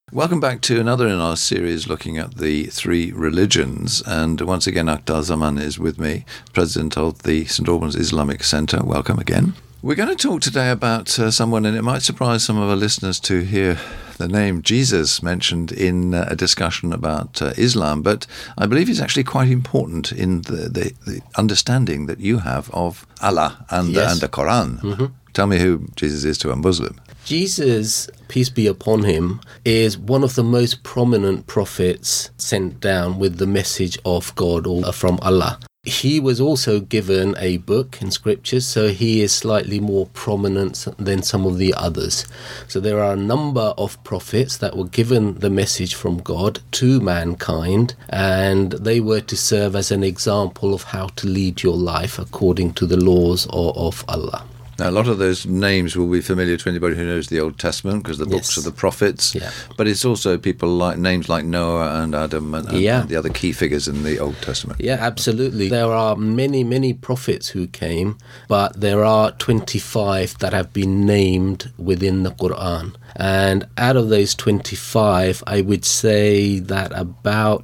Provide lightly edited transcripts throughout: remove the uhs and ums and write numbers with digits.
Welcome back to another in our series looking at the three religions. And once again, Akhtar Zaman is with me, president of the St. Albans Islamic Centre. Welcome again. We're going to talk today about someone, and it might surprise some of our listeners to hear the name Jesus mentioned in a discussion about Islam, but I believe he's actually quite important in the understanding that you have of Allah and the Quran. Mm-hmm. Tell me who Jesus is to a Muslim. Jesus, peace be upon him, is one of the most prominent prophets sent down with the message of God or from Allah. He was also given a book in scriptures, so he is slightly more prominent than some of the others. So there are a number of prophets that were given the message from God to mankind, and they were to serve as an example of how to lead your life according to the laws of Allah. Now, a lot of those names will be familiar to anybody who knows the Old Testament because the books of the prophets. Yeah. But it's also people like names like Noah and Adam and the other key figures in the Old Testament. Yeah, absolutely. There are many, many prophets who came, but there are 25 that have been named within the Quran. And out of those 25, I would say that about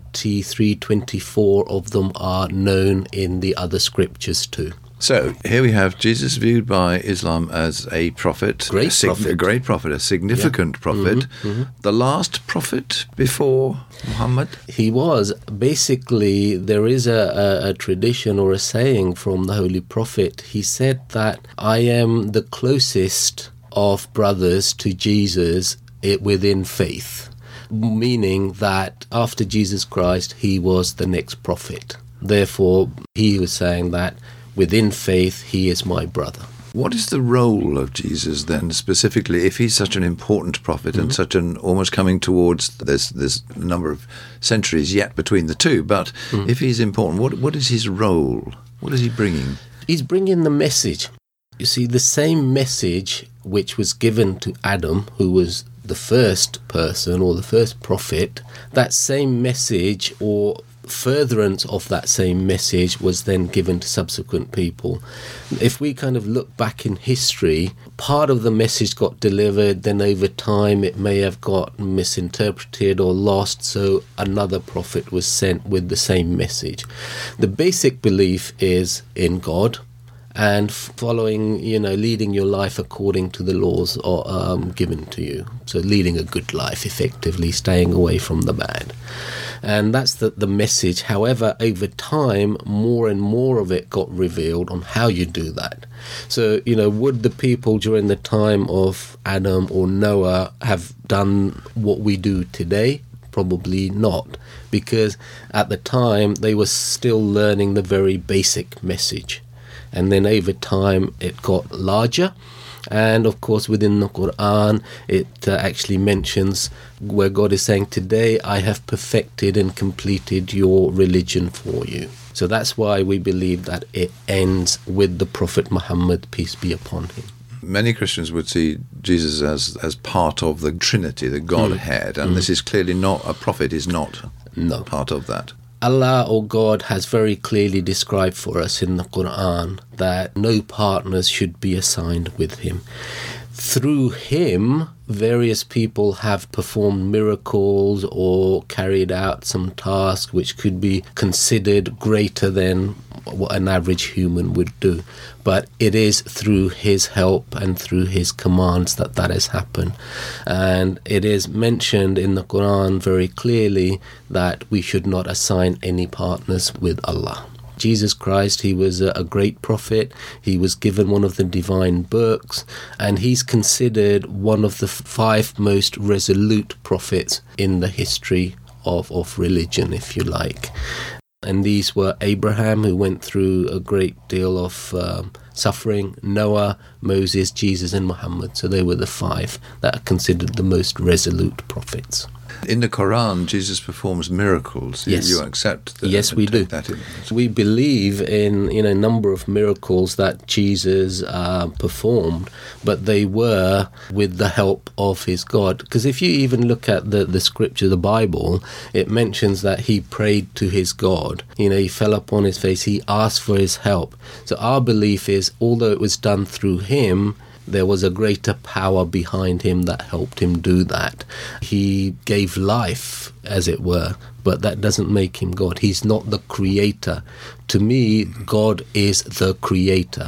23, 24 of them are known in the other scriptures too. So here we have Jesus viewed by Islam as a prophet, a great prophet, a significant prophet, the last prophet before Muhammad. He was. Basically, there is a tradition or a saying from the Holy Prophet. He said that I am the closest of brothers to Jesus within faith, meaning that after Jesus Christ, he was the next prophet. Therefore, he was saying that within faith, he is my brother. What is the role of Jesus then, specifically, if he's such an important prophet and such an almost coming towards there's a number of centuries yet between the two, but if he's important, what is his role? What is he bringing? He's bringing the message. You see, the same message which was given to Adam, who was the first person or the first prophet, that same message or furtherance of that same message was then given to subsequent people. If we kind of look back in history, part of the message got delivered, then over time it may have got misinterpreted or lost, so another prophet was sent with the same message. The basic belief is in God and following, leading your life according to the laws given to you. So leading a good life, effectively, staying away from the bad. And that's the message. However, over time, more and more of it got revealed on how you do that. So, would the people during the time of Adam or Noah have done what we do today? Probably not, because at the time they were still learning the very basic message. And then over time it got larger. And of course within the Quran it actually mentions where God is saying, today I have perfected and completed your religion for you. So that's why we believe that it ends with the Prophet Muhammad, peace be upon him. Many Christians would see Jesus as part of the Trinity, the Godhead, and this is clearly not, a prophet is not part of that. Allah or God has very clearly described for us in the Quran that no partners should be assigned with him. Through him, various people have performed miracles or carried out some task which could be considered greater than what an average human would do. But it is through his help and through his commands that has happened. And it is mentioned in the Quran very clearly that we should not assign any partners with Allah. Jesus Christ, he was a great prophet. He was given one of the divine books, and he's considered one of the 5 most resolute prophets in the history of religion, if you like. And these were Abraham, who went through a great deal of suffering, Noah, Moses, Jesus, and Muhammad. So they were the 5 that are considered the most resolute prophets. In the Quran, Jesus performs miracles. Yes. You accept that? Yes, we do. That we believe in a number of miracles that Jesus performed, but they were with the help of his God. Because if you even look at the scripture, the Bible, it mentions that he prayed to his God. He fell upon his face. He asked for his help. So our belief is, although it was done through him, there was a greater power behind him that helped him do that. He gave life, as it were, but that doesn't make him God. He's not the creator. To me, God is the creator.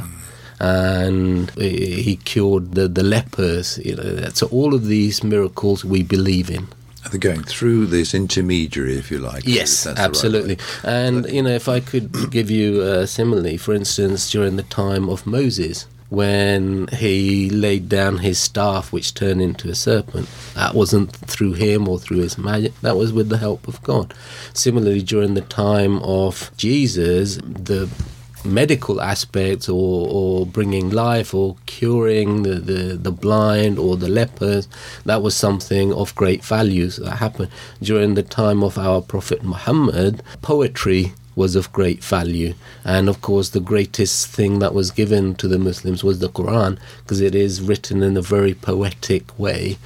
And he cured the lepers. So all of these miracles we believe in. They're going through this intermediary, if you like. Yes, absolutely. Right. And, if I could give you a simile, for instance, during the time of Moses, when he laid down his staff, which turned into a serpent, that wasn't through him or through his magic, that was with the help of God. Similarly, during the time of Jesus, the medical aspects or bringing life or curing the blind or the lepers, that was something of great value that happened. During the time of our Prophet Muhammad, poetry was of great value, and of course the greatest thing that was given to the Muslims was the Quran, because it is written in a very poetic way,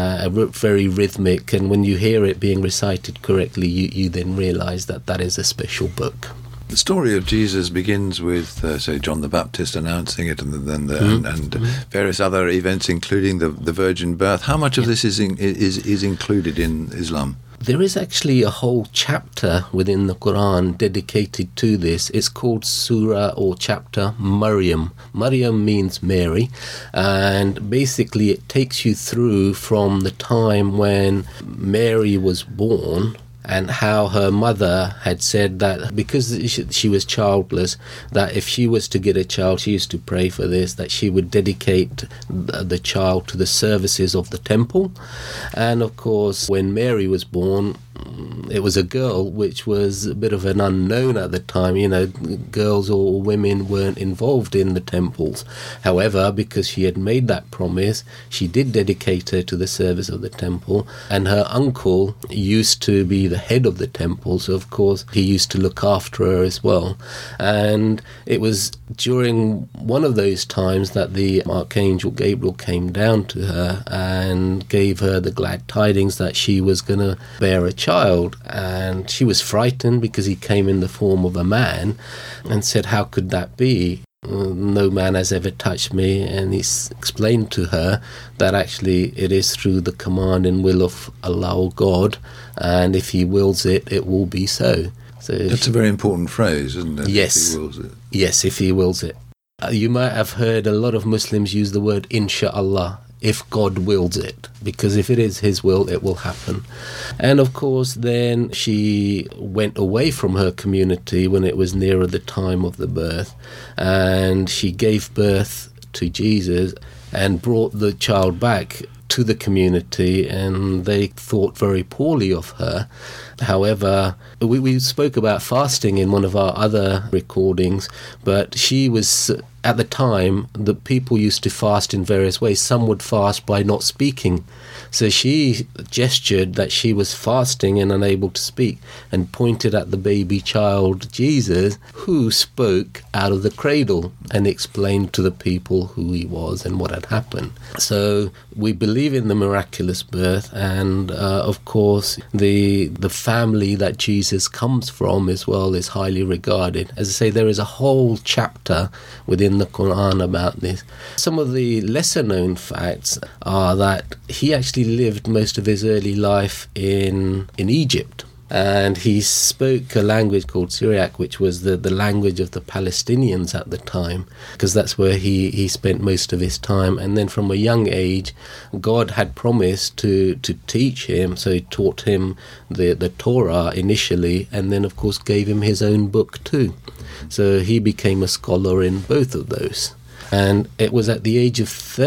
very rhythmic, and when you hear it being recited correctly, you then realize that is a special book. The story of Jesus begins with, say, John the Baptist announcing it, and then various other events, including the virgin birth. How much of this is included in Islam? There is actually a whole chapter within the Quran dedicated to this. It's called Surah or chapter Maryam. Maryam means Mary, and basically it takes you through from the time when Mary was born and how her mother had said that because she was childless, that if she was to get a child, she used to pray for this, that she would dedicate the child to the services of the temple. And of course, when Mary was born, it was a girl, which was a bit of an unknown at the time. Girls or women weren't involved in the temples. However, because she had made that promise, she did dedicate her to the service of the temple, and her uncle used to be the head of the temple, so of course he used to look after her as well. And it was during one of those times that the Archangel Gabriel came down to her and gave her the glad tidings that she was going to bear a child. And she was frightened because he came in the form of a man and said, "How could that be? No man has ever touched me." And he explained to her that actually it is through the command and will of Allah or God, and if he wills it, it will be so. So that's a very important phrase, isn't it? Yes. If he wills it. Yes, if he wills it. You might have heard a lot of Muslims use the word insha'Allah, if God wills it, because if it is his will, it will happen. And of course, then she went away from her community when it was nearer the time of the birth, and she gave birth to Jesus and brought the child back to the community, and they thought very poorly of her. However, we spoke about fasting in one of our other recordings, but she was, at the time, the people used to fast in various ways. Some would fast by not speaking. So she gestured that she was fasting and unable to speak, and pointed at the baby child Jesus, who spoke out of the cradle and explained to the people who he was and what had happened. So we believe in the miraculous birth, and of course the family that Jesus comes from as well is highly regarded. As I say, there is a whole chapter within the Quran about this. Some of the lesser known facts are that he actually lived most of his early life in Egypt, and he spoke a language called Syriac, which was the language of the Palestinians at the time, because that's where he spent most of his time. And then from a young age, God had promised to teach him, so he taught him the Torah initially, and then of course gave him his own book too. So he became a scholar in both of those. And it was at the age of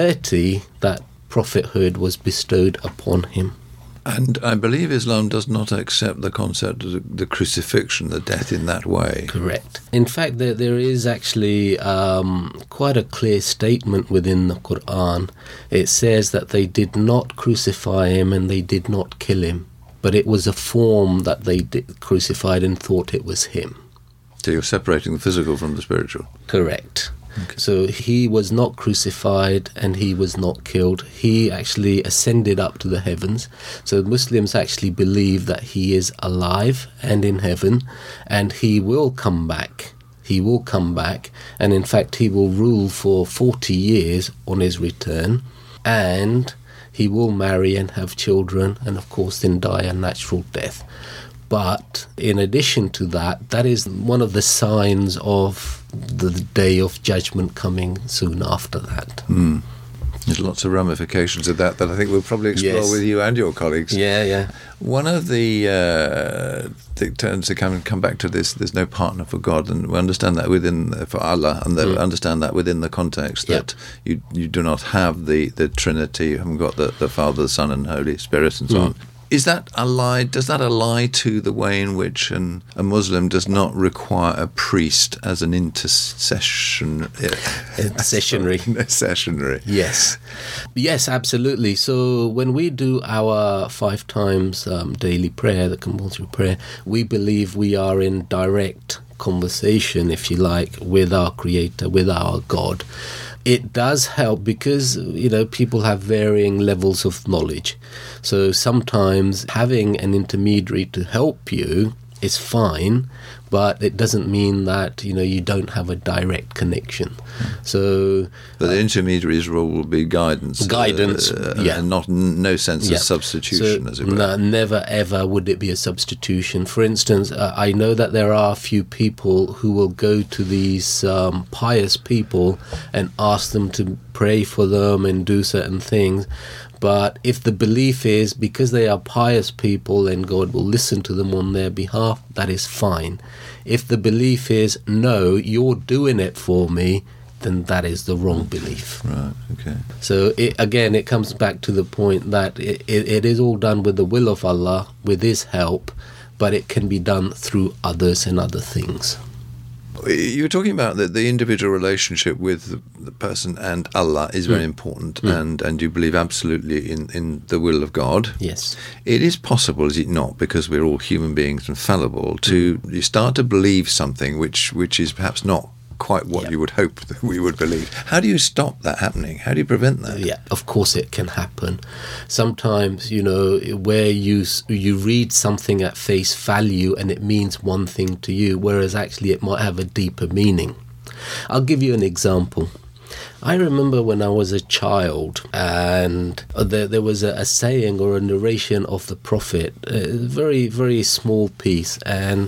30 that prophethood was bestowed upon him. And I believe Islam does not accept the concept of the crucifixion, the death in that way. Correct. In fact, there is actually quite a clear statement within the Quran. It says that they did not crucify him and they did not kill him, but it was a form that they crucified and thought it was him. So you're separating the physical from the spiritual. Correct. Okay. So he was not crucified and he was not killed. He actually ascended up to the heavens. So Muslims actually believe that he is alive and in heaven, and he will come back he will come back, and in fact he will rule for 40 years on his return, and he will marry and have children, and of course then die a natural death. But in addition to that, that is one of the signs of the day of judgment coming soon after that. There's lots of ramifications of that I think we'll probably explore with you and your colleagues. Yeah. One of the terms to come back to this, there's no partner for God, and we understand that for Allah, and they understand that within the context that you do not have the Trinity, you haven't got the Father, the Son, and Holy Spirit, and so on. Is that a lie? Does that ally to the way in which a Muslim does not require a priest as an intercessionary? Yes, absolutely. So when we do our 5 times daily prayer, the compulsory prayer, we believe we are in direct conversation, if you like, with our Creator, with our God. It does help because, people have varying levels of knowledge. So sometimes having an intermediary to help you is fine, but it doesn't mean that, you don't have a direct connection. So, but the intermediary's role will be guidance. And no sense of substitution, as it were. No, never ever would it be a substitution. For instance, I know that there are a few people who will go to these pious people and ask them to pray for them and do certain things. But if the belief is because they are pious people and God will listen to them on their behalf, that is fine. If the belief is, no, you're doing it for me, then that is the wrong belief. Right, okay. So it comes back to the point that it is all done with the will of Allah, with His help, but it can be done through others and other things. You were talking about the individual relationship with the person and Allah is very important, and you believe absolutely in the will of God. Yes. It is possible, is it not, because we're all human beings and fallible, to you start to believe something which is perhaps not quite what you would hope that we would believe. How do you stop that happening? How do you prevent that? Yeah, of course it can happen. Sometimes, where you read something at face value and it means one thing to you, whereas actually it might have a deeper meaning. I'll give you an example. I remember when I was a child, and there was a saying or a narration of the Prophet, a very, very small piece, and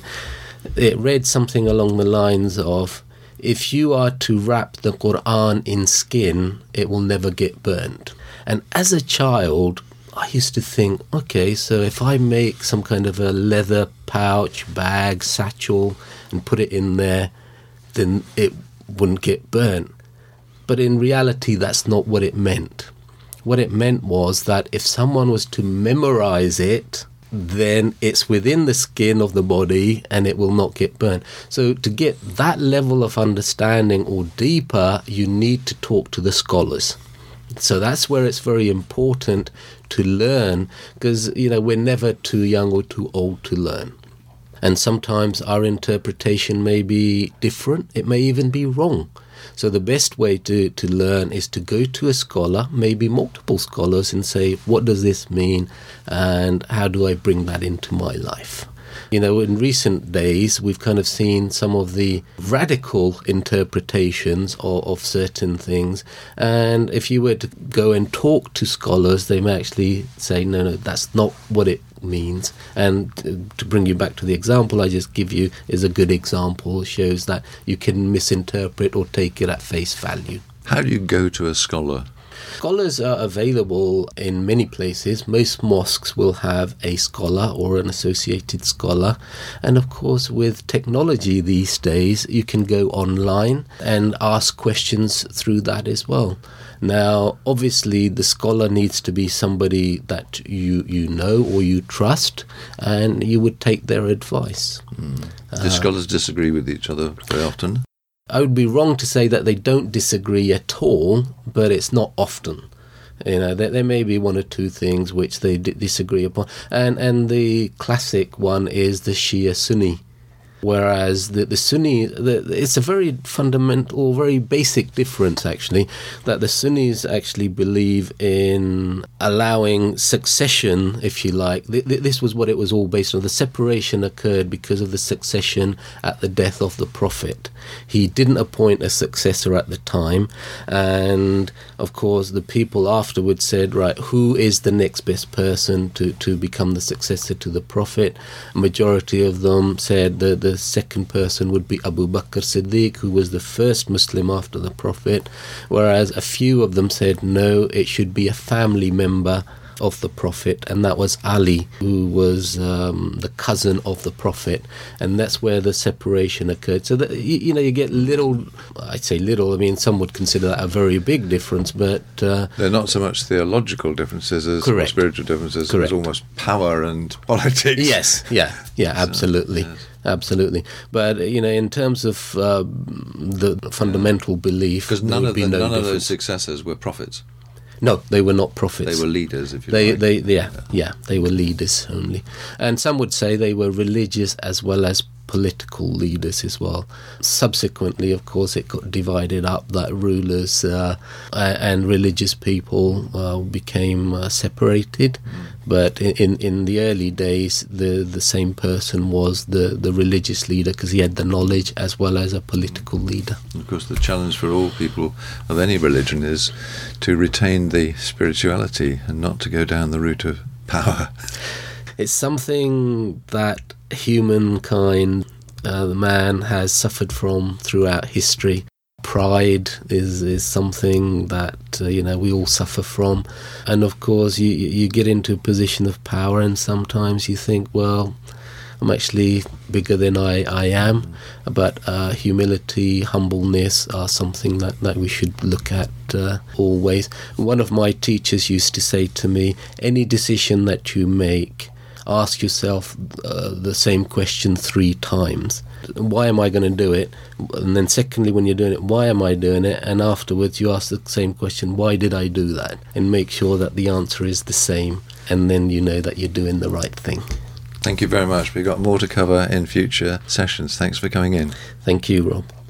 it read something along the lines of, if you are to wrap the Quran in skin, it will never get burnt. And as a child, I used to think, okay, so if I make some kind of a leather pouch, bag, satchel, and put it in there, then it wouldn't get burnt. But in reality, that's not what it meant. What it meant was that if someone was to memorize it, then it's within the skin of the body and it will not get burnt. So to get that level of understanding or deeper, you need to talk to the scholars. So that's where it's very important to learn, because we're never too young or too old to learn. And sometimes our interpretation may be different, it may even be wrong. So the best way to learn is to go to a scholar, maybe multiple scholars, and say, what does this mean and how do I bring that into my life? In recent days, we've kind of seen some of the radical interpretations of certain things. And if you were to go and talk to scholars, they may actually say, no, that's not what it means. And to bring you back to the example I just give you is a good example. It shows that you can misinterpret or take it at face value. How do you go to a scholar? Scholars are available in many places. Most mosques will have a scholar or an associated scholar. And of course, with technology these days, you can go online and ask questions through that as well. Now, obviously, the scholar needs to be somebody that you know or you trust, and you would take their advice. Do scholars disagree with each other very often? I would be wrong to say that they don't disagree at all, but it's not often. There may be one or two things which they disagree upon. And the classic one is the Shia Sunni, Whereas the Sunni, it's a very fundamental, very basic difference actually, that the Sunnis actually believe in allowing succession, if you like. This was what it was all based on. The separation occurred because of the succession at the death of the Prophet. He didn't appoint a successor at the time, and of course the people afterwards said, right, who is the next best person to become the successor to the Prophet? A majority of them said that the second person would be Abu Bakr Siddiq, who was the first Muslim after the Prophet, whereas a few of them said no, it should be a family member of the Prophet, and that was Ali, who was the cousin of the Prophet, and that's where the separation occurred. So that, you get little, I'd say little, I mean some would consider that a very big difference, but they're not so much theological differences as spiritual differences. Correct. It's almost power and politics. Yes, absolutely. Yes. Absolutely. But, in terms of the fundamental belief, because none of difference. those successors were prophets. No, they were not prophets. They were leaders, if you like. They were leaders only. And some would say they were religious as well as political leaders as well. Subsequently, of course, it got divided up that rulers and religious people became separated. But in the early days, the same person was the religious leader, because he had the knowledge as well as a political leader. Of course, the challenge for all people of any religion is to retain the spirituality and not to go down the route of power. It's something that humankind, the man, has suffered from throughout history. Pride is something that we all suffer from, and of course you get into a position of power, and sometimes you think, well, I'm actually bigger than I am. But humility, humbleness are something that we should look at always. One of my teachers used to say to me, any decision that you make, ask yourself the same question 3 times. Why am I going to do it? And then secondly, when you're doing it, why am I doing it? And afterwards you ask the same question, why did I do that? And make sure that the answer is the same, and then you know that you're doing the right thing. Thank you very much. We've got more to cover in future sessions. Thanks for coming in. Thank you, Rob.